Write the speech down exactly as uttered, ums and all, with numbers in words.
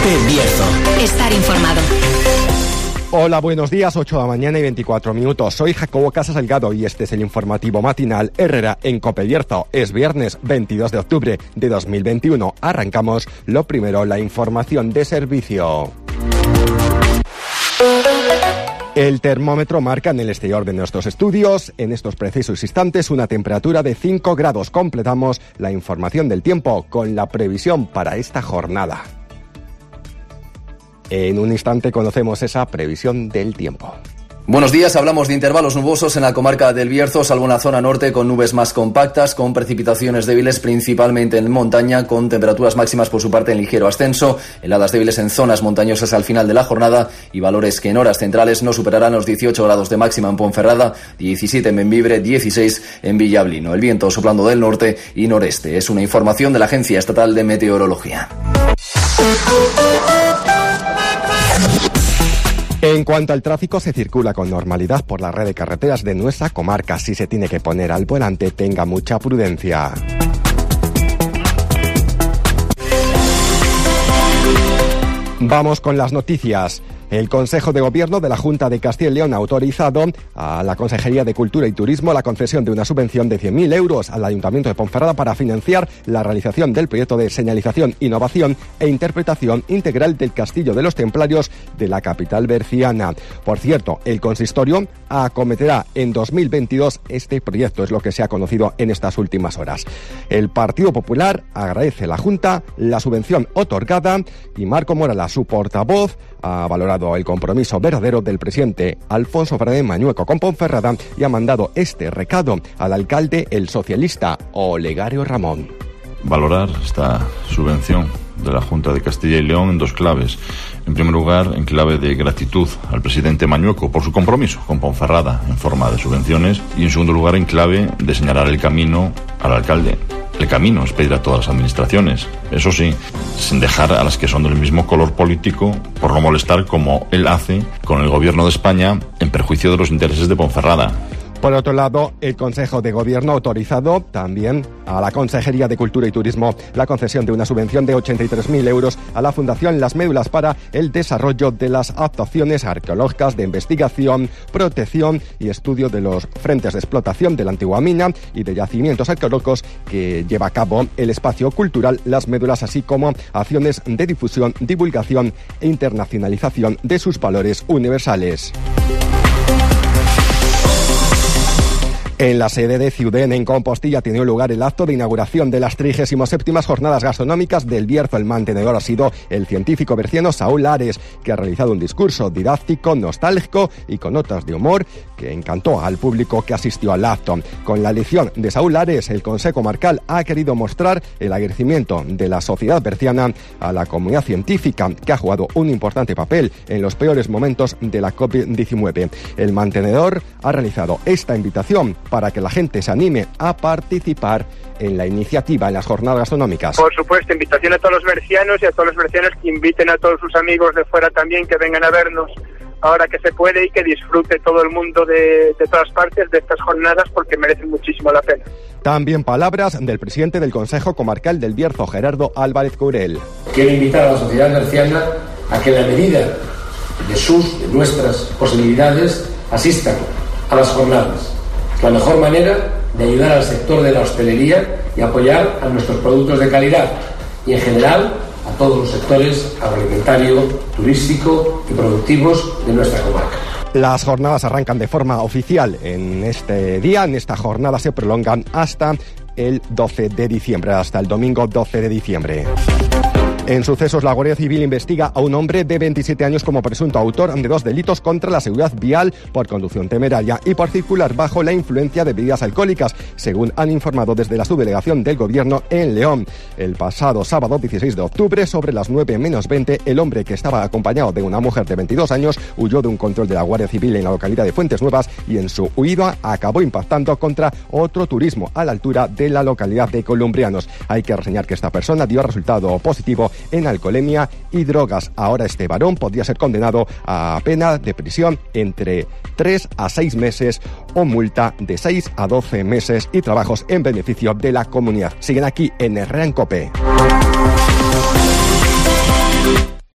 COPE Bierzo. Estar informado. Hola, buenos días, ocho de la mañana y veinticuatro minutos. Soy Jacobo Casas Delgado y este es el informativo matinal Herrera en COPE Bierzo. Es viernes veintidós de octubre de dos mil veintiuno. Arrancamos. Lo primero, la información de servicio. El termómetro marca en el exterior de nuestros estudios, en estos precisos instantes, una temperatura de cinco grados. Completamos la información del tiempo con la previsión para esta jornada. En un instante conocemos esa previsión del tiempo. Buenos días, hablamos de intervalos nubosos en la comarca del Bierzo, salvo en la zona norte con nubes más compactas, con precipitaciones débiles principalmente en montaña, con temperaturas máximas por su parte en ligero ascenso, heladas débiles en zonas montañosas al final de la jornada y valores que en horas centrales no superarán los dieciocho grados de máxima en Ponferrada, diecisiete en Bembibre, dieciséis en Villablino. El viento soplando del norte y noreste. Es una información de la Agencia Estatal de Meteorología. En cuanto al tráfico, se circula con normalidad por la red de carreteras de nuestra comarca. Si se tiene que poner al volante, tenga mucha prudencia. Vamos con las noticias. El Consejo de Gobierno de la Junta de Castilla y León ha autorizado a la Consejería de Cultura y Turismo la concesión de una subvención de cien mil euros al Ayuntamiento de Ponferrada para financiar la realización del proyecto de señalización, innovación e interpretación integral del Castillo de los Templarios de la capital berciana. Por cierto, el consistorio acometerá en dos mil veintidós este proyecto, es lo que se ha conocido en estas últimas horas. El Partido Popular agradece a la Junta la subvención otorgada y Marco Morala, su portavoz, ha valorado el compromiso verdadero del presidente Alfonso Fernández Mañueco con Ponferrada y ha mandado este recado al alcalde, el socialista Olegario Ramón. Valorar esta subvención de la Junta de Castilla y León en dos claves. En primer lugar, en clave de gratitud al presidente Mañueco por su compromiso con Ponferrada en forma de subvenciones, y en segundo lugar, en clave de señalar el camino al alcalde. El camino es pedir a todas las administraciones, eso sí, sin dejar a las que son del mismo color político por no molestar como él hace con el gobierno de España en perjuicio de los intereses de Ponferrada. Por otro lado, el Consejo de Gobierno ha autorizado también a la Consejería de Cultura y Turismo la concesión de una subvención de ochenta y tres mil euros a la Fundación Las Médulas para el desarrollo de las actuaciones arqueológicas de investigación, protección y estudio de los frentes de explotación de la antigua mina y de yacimientos arqueológicos que lleva a cabo el espacio cultural Las Médulas, así como acciones de difusión, divulgación e internacionalización de sus valores universales. En la sede de Ciudén, en Compostilla, ha tenido lugar el acto de inauguración de las trigésimo séptimas Jornadas Gastronómicas del Bierzo. El mantenedor ha sido el científico berciano Saúl Ares, que ha realizado un discurso didáctico, nostálgico y con notas de humor que encantó al público que asistió al acto. Con la elección de Saúl Ares, el Consejo Comarcal ha querido mostrar el agradecimiento de la sociedad berciana a la comunidad científica, que ha jugado un importante papel en los peores momentos de la covid diecinueve. El mantenedor ha realizado esta invitación para que la gente se anime a participar en la iniciativa, en las jornadas gastronómicas. Por supuesto, invitación a todos los bercianos y a todos los bercianos que inviten a todos sus amigos de fuera también, que vengan a vernos ahora que se puede y que disfrute todo el mundo de, de todas partes de estas jornadas, porque merecen muchísimo la pena. También palabras del presidente del Consejo Comarcal del Bierzo, Gerardo Álvarez Courel. Quiero invitar a la sociedad berciana a que en la medida de sus, de nuestras posibilidades, asistan a las jornadas. La mejor manera de ayudar al sector de la hostelería y apoyar a nuestros productos de calidad y en general a todos los sectores agroalimentario, turístico y productivos de nuestra comarca. Las jornadas arrancan de forma oficial en este día. En esta jornada se prolongan hasta el doce de diciembre, hasta el domingo doce de diciembre. En sucesos, la Guardia Civil investiga a un hombre de veintisiete años como presunto autor de dos delitos contra la seguridad vial por conducción temeraria y por circular bajo la influencia de bebidas alcohólicas, según han informado desde la subdelegación del Gobierno en León. El pasado sábado dieciséis de octubre, sobre las nueve menos veinte, el hombre, que estaba acompañado de una mujer de veintidós años, huyó de un control de la Guardia Civil en la localidad de Fuentes Nuevas y en su huida acabó impactando contra otro turismo a la altura de la localidad de Columbrianos. Hay que reseñar que esta persona dio resultado positivo en alcoholemia y drogas. Ahora este varón podría ser condenado a pena de prisión entre tres a seis meses o multa de seis a doce meses y trabajos en beneficio de la comunidad. Siguen aquí en Herrera en COPE.